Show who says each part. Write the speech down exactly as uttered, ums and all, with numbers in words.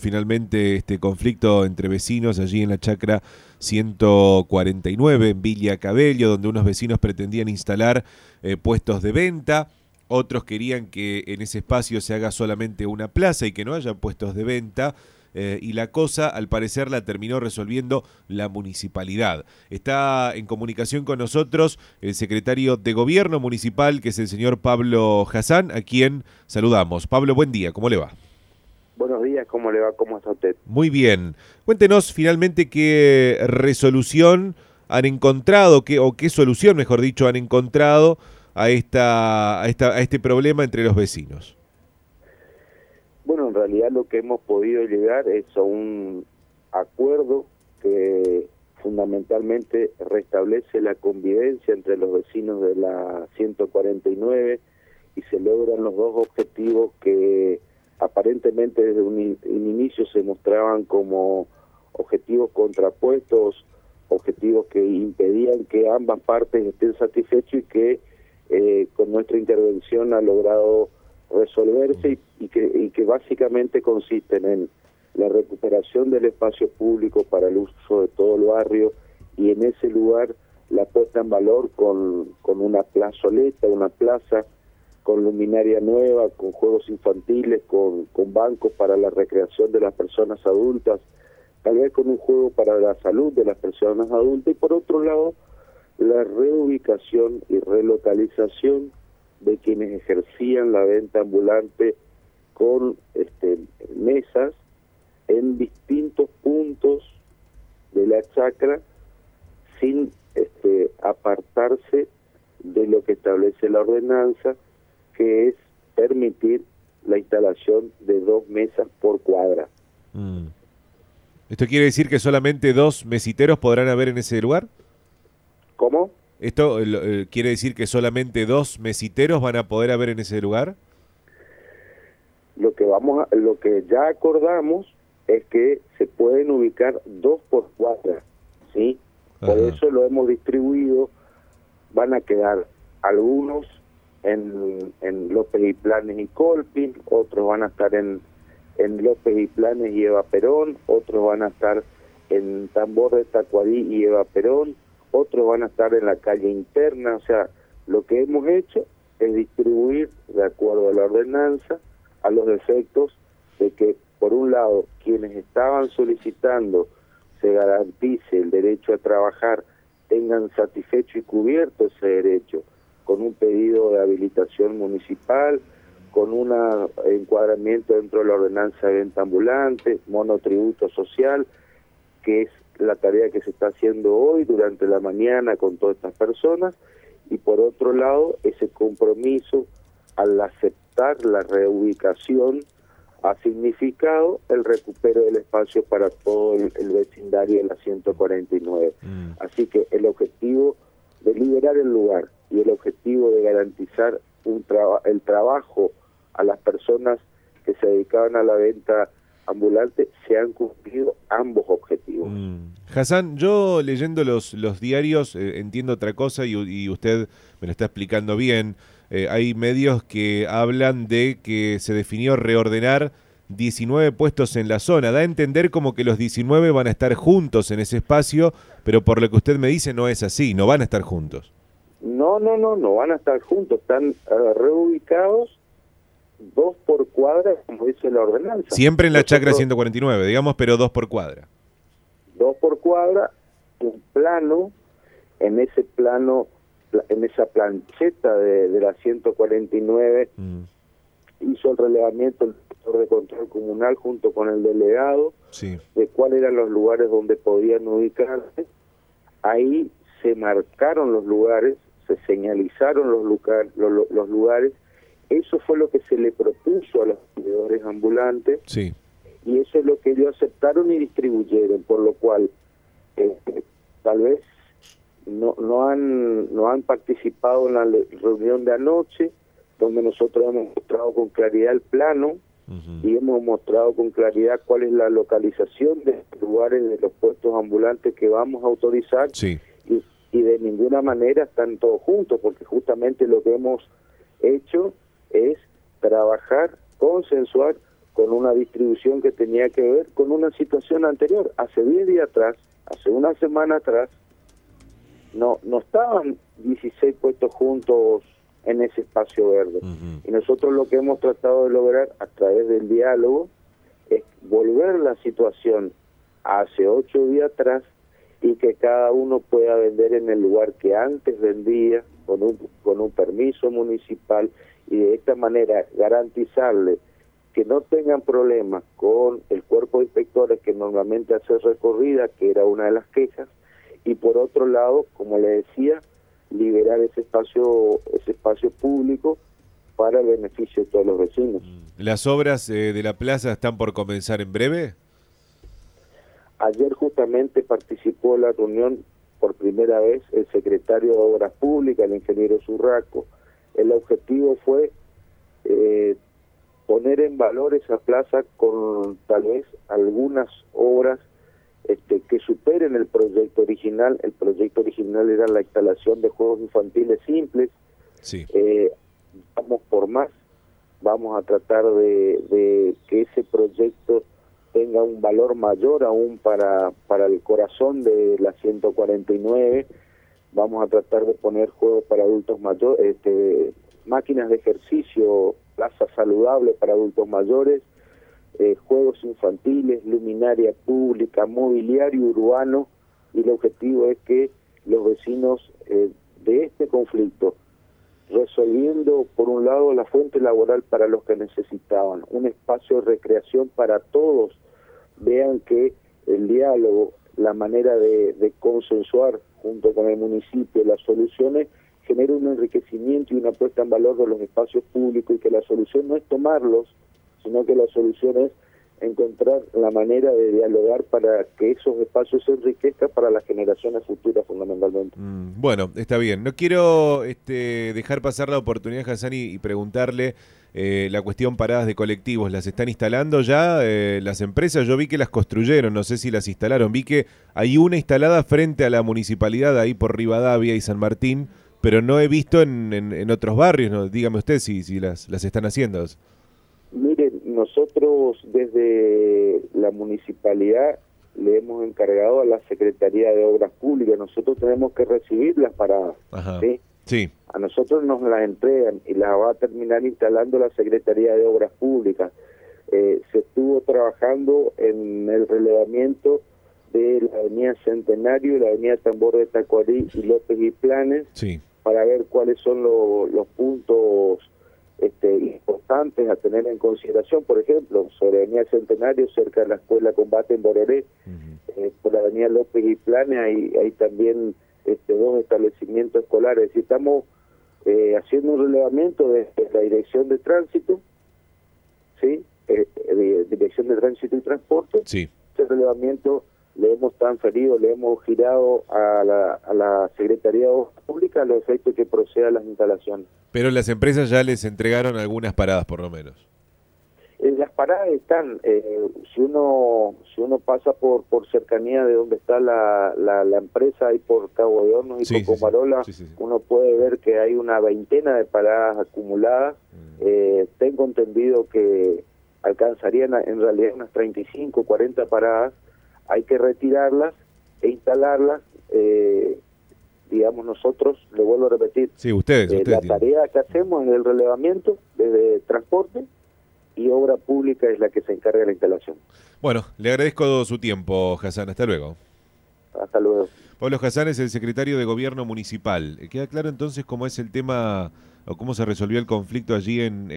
Speaker 1: finalmente este conflicto entre vecinos allí en la chacra ciento cuarenta y nueve en Villa Cabello, donde unos vecinos pretendían instalar eh, puestos de venta. Otros querían que en ese espacio se haga solamente una plaza y que no haya puestos de venta. Eh, y la cosa, al parecer, la terminó resolviendo la municipalidad. Está en comunicación con nosotros el secretario de Gobierno Municipal, que es el señor Pablo Hassan, a quien saludamos. Pablo, buen día, ¿cómo le va?
Speaker 2: Buenos días, ¿cómo le va? ¿Cómo está usted?
Speaker 1: Muy bien. Cuéntenos finalmente qué resolución han encontrado, qué, o qué solución, mejor dicho, han encontrado a, esta, a, esta, a este problema entre los vecinos.
Speaker 2: Bueno, en realidad lo que hemos podido llegar es a un acuerdo que fundamentalmente restablece la convivencia entre los vecinos de la ciento cuarenta y nueve y se logran los dos objetivos que aparentemente desde un, in- un inicio se mostraban como objetivos contrapuestos, objetivos que impedían que ambas partes estén satisfechos y que eh, con nuestra intervención ha logrado resolverse y, y, que, y que básicamente consisten en la recuperación del espacio público para el uso de todo el barrio y en ese lugar la puesta en valor con, con una plazoleta, una plaza con luminaria nueva, con juegos infantiles, con, con bancos para la recreación de las personas adultas, tal vez con un juego para la salud de las personas adultas y por otro lado la reubicación y relocalización de quienes ejercían la venta ambulante con este, mesas en distintos puntos de la chacra sin este, apartarse de lo que establece la ordenanza, que es permitir la instalación de dos mesas por cuadra.
Speaker 1: Mm. ¿Esto quiere decir que solamente dos mesiteros podrán haber en ese lugar?
Speaker 2: ¿Cómo?
Speaker 1: ¿Esto eh, eh, quiere decir que solamente dos mesiteros van a poder haber en ese lugar?
Speaker 2: Lo que vamos a, lo que ya acordamos es que se pueden ubicar dos por cuadra, ¿sí? Por
Speaker 1: Ajá.
Speaker 2: eso lo hemos distribuido. Van a quedar algunos en, en López y Planes y Colpin, otros van a estar en, en López y Planes y Eva Perón, otros van a estar en Tambor de Tacuarí y Eva Perón, otros van a estar en la calle interna. O sea, lo que hemos hecho es distribuir de acuerdo a la ordenanza a los efectos de que, por un lado, quienes estaban solicitando se garantice el derecho a trabajar, tengan satisfecho y cubierto ese derecho con un pedido de habilitación municipal, con un encuadramiento dentro de la ordenanza de venta ambulante, monotributo social, que es la tarea que se está haciendo hoy durante la mañana con todas estas personas, y por otro lado ese compromiso al aceptar la reubicación ha significado el recupero del espacio para todo el, el vecindario de la ciento cuarenta y nueve. Mm. Así que el objetivo de liberar el lugar y el objetivo de garantizar un traba, el trabajo a las personas que se dedicaban a la venta ambulante, se han cumplido ambos objetivos.
Speaker 1: Mm. Hassan, yo leyendo los, los diarios eh, entiendo otra cosa y, y usted me lo está explicando bien. Eh, hay medios que hablan de que se definió reordenar diecinueve puestos en la zona. Da a entender como que los diecinueve van a estar juntos en ese espacio, pero por lo que usted me dice no es así, no van a estar juntos.
Speaker 2: No, no, no, no van a estar juntos, están uh, reubicados dos por cuadra, como dice la ordenanza.
Speaker 1: Siempre en la
Speaker 2: Nosotros,
Speaker 1: chacra ciento cuarenta y nueve, digamos, pero dos por cuadra.
Speaker 2: Dos por cuadra, un plano, en ese plano, en esa plancheta de, de la ciento cuarenta y nueve, mm. hizo el relevamiento el director de control comunal junto con el delegado,
Speaker 1: sí.
Speaker 2: de cuáles eran los lugares donde podían ubicarse. Ahí se marcaron los lugares, se señalizaron los, lugar, los, los lugares. Eso fue lo que se le propuso a los vendedores ambulantes,
Speaker 1: sí.
Speaker 2: y eso es lo que ellos aceptaron y distribuyeron, por lo cual eh, tal vez no no han no han participado en la reunión de anoche, donde nosotros hemos mostrado con claridad el plano, uh-huh. y hemos mostrado con claridad cuál es la localización de los lugares de los puestos ambulantes que vamos a autorizar,
Speaker 1: sí.
Speaker 2: y, y de ninguna manera están todos juntos, porque justamente lo que hemos hecho es trabajar, consensuar con una distribución que tenía que ver con una situación anterior. Hace diez días atrás, hace una semana atrás, no, no estaban dieciséis puestos juntos en ese espacio verde. Uh-huh. Y nosotros lo que hemos tratado de lograr a través del diálogo es volver la situación a hace ocho días atrás y que cada uno pueda vender en el lugar que antes vendía, con un, con un permiso municipal, y de esta manera garantizarle que no tengan problemas con el cuerpo de inspectores que normalmente hace recorrida, que era una de las quejas, y por otro lado, como le decía, liberar ese espacio ese espacio público para el beneficio de todos los vecinos.
Speaker 1: ¿Las obras eh, de la plaza están por comenzar en breve?
Speaker 2: Ayer justamente participó en la reunión por primera vez el secretario de Obras Públicas, el ingeniero Zurraco. El objetivo fue eh, poner en valor esa plaza con tal vez algunas obras este, que superen el proyecto original. El proyecto original era la instalación de juegos infantiles simples.
Speaker 1: Sí.
Speaker 2: Eh, vamos por más, vamos a tratar de, de que ese proyecto tenga un valor mayor aún para, para el corazón de la ciento cuarenta y nueve. Vamos a tratar de poner juegos para adultos mayores, este, máquinas de ejercicio, plaza saludable para adultos mayores, eh, juegos infantiles, luminaria pública, mobiliario urbano, y el objetivo es que los vecinos eh, de este conflicto, resolviendo por un lado la fuente laboral para los que necesitaban, un espacio de recreación para todos, vean que el diálogo, la manera de, de consensuar junto con el municipio las soluciones, genera un enriquecimiento y una puesta en valor de los espacios públicos, y que la solución no es tomarlos, sino que la solución es encontrar la manera de dialogar para que esos espacios se enriquezcan para las generaciones futuras fundamentalmente.
Speaker 1: Mm, bueno, está bien. No quiero este, dejar pasar la oportunidad, Hassan, y, y preguntarle eh, la cuestión paradas de colectivos. ¿Las están instalando ya eh, las empresas? Yo vi que las construyeron, no sé si las instalaron. Vi que hay una instalada frente a la municipalidad, ahí por Rivadavia y San Martín, pero no he visto en, en, en otros barrios. ¿No? Dígame usted si, si las, las están haciendo.
Speaker 2: Miren, nosotros desde la municipalidad le hemos encargado a la Secretaría de Obras Públicas. Nosotros tenemos que recibir las paradas.
Speaker 1: Ajá.
Speaker 2: ¿Sí?
Speaker 1: Sí.
Speaker 2: A nosotros nos las entregan y las va a terminar instalando la Secretaría de Obras Públicas. Eh, se estuvo trabajando en el relevamiento de la avenida Centenario, la avenida Tambor de Tacuarí y López y Planes,
Speaker 1: sí,
Speaker 2: para ver cuáles son lo, los puntos este, importantes a tener en consideración. Por ejemplo, sobre la avenida Centenario, cerca de la Escuela Combate en Bororé, uh-huh. eh, por la avenida López y Planes hay, hay también este, dos establecimientos escolares. Es decir, estamos eh, haciendo un relevamiento desde la Dirección de Tránsito, ¿sí? Eh, de, Dirección de Tránsito y Transporte.
Speaker 1: Sí.
Speaker 2: Ese relevamiento le hemos transferido, le hemos girado a la, a la Secretaría de Obras Públicas a los efectos que proceda a las instalaciones.
Speaker 1: Pero las empresas ya les entregaron algunas paradas, por lo menos.
Speaker 2: Eh, las paradas están, eh, si uno si uno pasa por por cercanía de donde está la, la, la empresa, ahí por Cabo de Hornos y
Speaker 1: sí,
Speaker 2: Cocomarola,
Speaker 1: sí, sí. Sí, sí, sí.
Speaker 2: uno puede ver que hay una veintena de paradas acumuladas. Mm. Eh, tengo entendido que alcanzarían en realidad unas treinta y cinco, cuarenta paradas. Hay que retirarlas e instalarlas, eh, digamos nosotros, le vuelvo a repetir,
Speaker 1: sí, ustedes,
Speaker 2: eh,
Speaker 1: ustedes
Speaker 2: la
Speaker 1: tienen.
Speaker 2: tarea que hacemos es el relevamiento desde transporte, y obra pública es la que se encarga de la instalación.
Speaker 1: Bueno, le agradezco su tiempo, Hassan, hasta luego.
Speaker 2: Hasta luego.
Speaker 1: Pablo Hassan es el secretario de Gobierno Municipal. ¿Queda claro entonces cómo es el tema o cómo se resolvió el conflicto allí en...